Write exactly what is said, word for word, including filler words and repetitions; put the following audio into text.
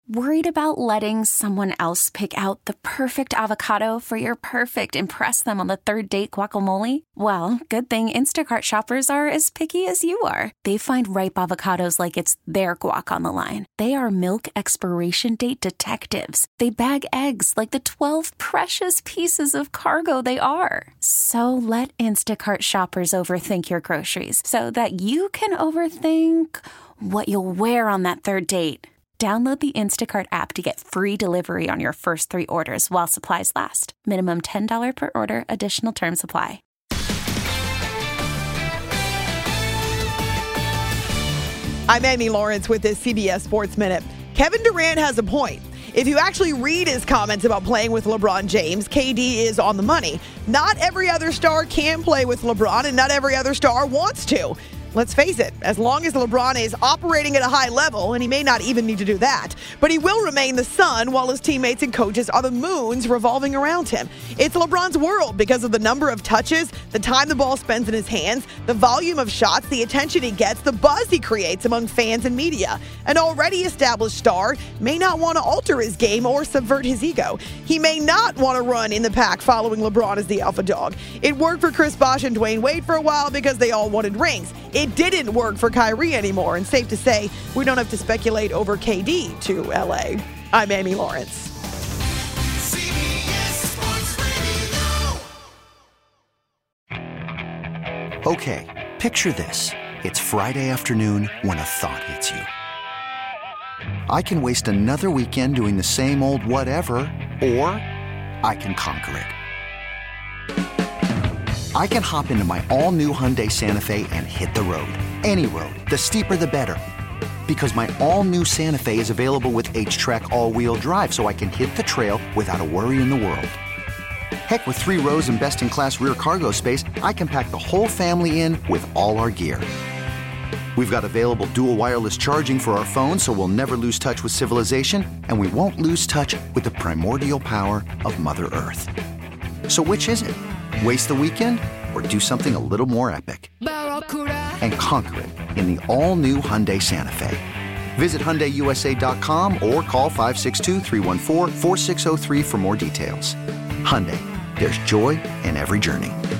Worried about letting someone else pick out the perfect avocado for your perfect impress them on the third date guacamole? Well, good thing Instacart shoppers are as picky as you are. They find ripe avocados like it's their guac on the line. They are milk expiration date detectives. They bag eggs like the twelve precious pieces of cargo they are. So let Instacart shoppers overthink your groceries so that you can overthink what you'll wear on that third date. Download the Instacart app to get free delivery on your first three orders while supplies last. Minimum ten dollars per order. Additional terms apply. I'm Amy Lawrence with this C B S Sports Minute. Kevin Durant has a point. If you actually read his comments about playing with LeBron James, K D is on the money. Not every other star can play with LeBron, and not every other star wants to. Let's face it, as long as LeBron is operating at a high level, and he may not even need to do that, but he will remain the sun while his teammates and coaches are the moons revolving around him. It's LeBron's world because of the number of touches, the time the ball spends in his hands, the volume of shots, the attention he gets, the buzz he creates among fans and media. An already established star may not want to alter his game or subvert his ego. He may not want to run in the pack following LeBron as the alpha dog. It worked for Chris Bosh and Dwayne Wade for a while because they all wanted rings. It didn't work for Kyrie anymore, and safe to say, we don't have to speculate over K D to L A. I'm Amy Lawrence. C B S Sports Radio. Okay, picture this. It's Friday afternoon when a thought hits you. I can waste another weekend doing the same old whatever, or I can conquer it. I can hop into my all-new Hyundai Santa Fe and hit the road. Any road. The steeper, the better. Because my all-new Santa Fe is available with H-Track all-wheel drive, so I can hit the trail without a worry in the world. Heck, with three rows and best-in-class rear cargo space, I can pack the whole family in with all our gear. We've got available dual wireless charging for our phones, so we'll never lose touch with civilization, and we won't lose touch with the primordial power of Mother Earth. So which is it? Waste the weekend or do something a little more epic? And conquer it in the all-new Hyundai Santa Fe. Visit Hyundai U S A dot com or call five six two, three one four, four six zero three for more details. Hyundai, there's joy in every journey.